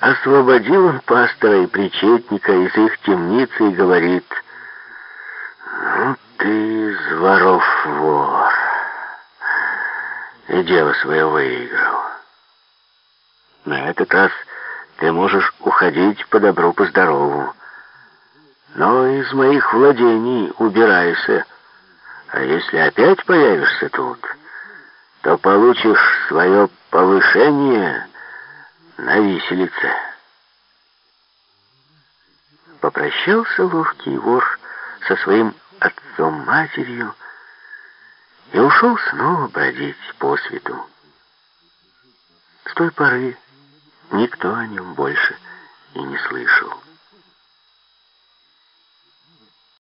освободил он пастора и причетника из их темницы и говорит: «Ну ты из воров вор, и дело свое выиграл. На этот раз ты можешь уходить по добру, по здорову. Но из моих владений убирайся, а если опять появишься тут, то получишь свое повышение на виселице». Попрощался ловкий вор со своим отцом-матерью и ушел снова бродить по свету. С той поры никто о нем больше и не слышал.